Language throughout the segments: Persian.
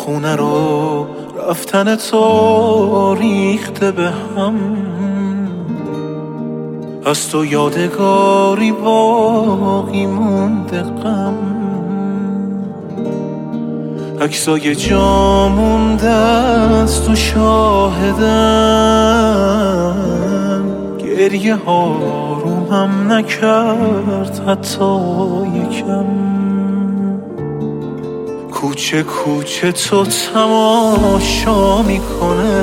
خونه رو رفتن تو ریخته به هم، از تو یادگاری باقی مونده غم، عکسای جا مونده از تو شاهدن، گریه ها رومم نکرد حتی یکم. کوچه کوچه تو تماشا میکنه،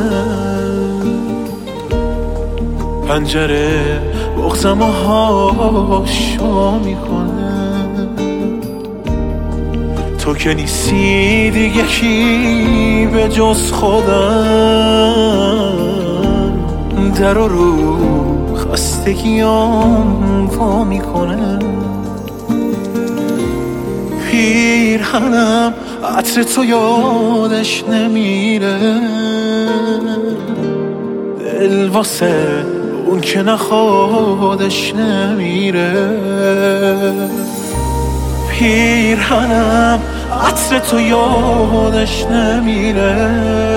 پنجره بغضم و هاشا میکنه. تو که نیستی دیگه کی به جز خودم، در رو خستگیام وا میکنه. پیرهنم عطر تو یادش نمیره، دل واسه اون که نخوادش نمیره. پیرهنم عطر تو یادش نمیره،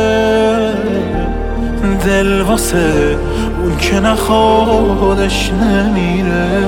دل واسه اون که نخوادش نمیره.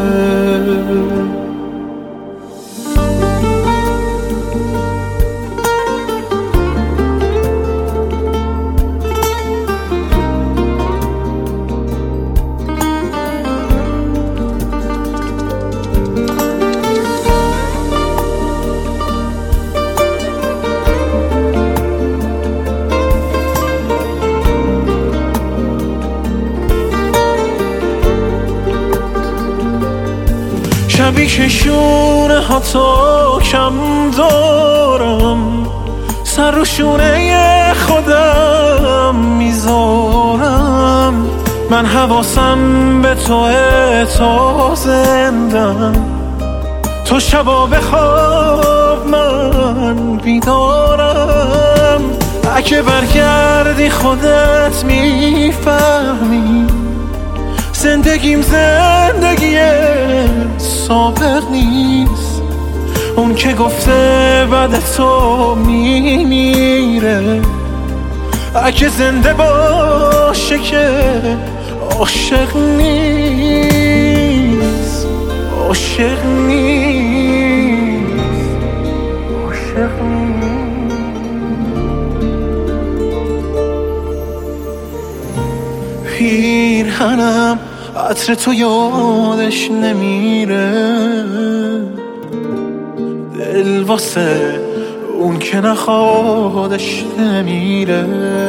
شبی که شونه ها تا کم دارم، سر رو شونه خودم میذارم. من حواسم به توه تا زندم، تو شبا بخواب من بیدارم. اگه برگردی خودت میفهمی، زندگیم زندگی سابق نیست. اون که گفته بعد تو میمیره، اگه زنده باشه که عاشق نیست. عاشق نیست. عاشق نیست. پیرهنم عطر تو یادش نمیره، دل واسه اون که نخوادش نمیره.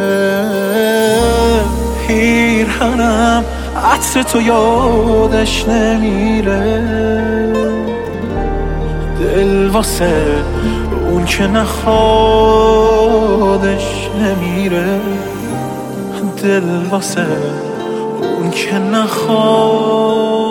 پیرهنم عطر تو یادش نمیره، دل واسه اون که نخوادش نمیره. دل واسه اون که نخواد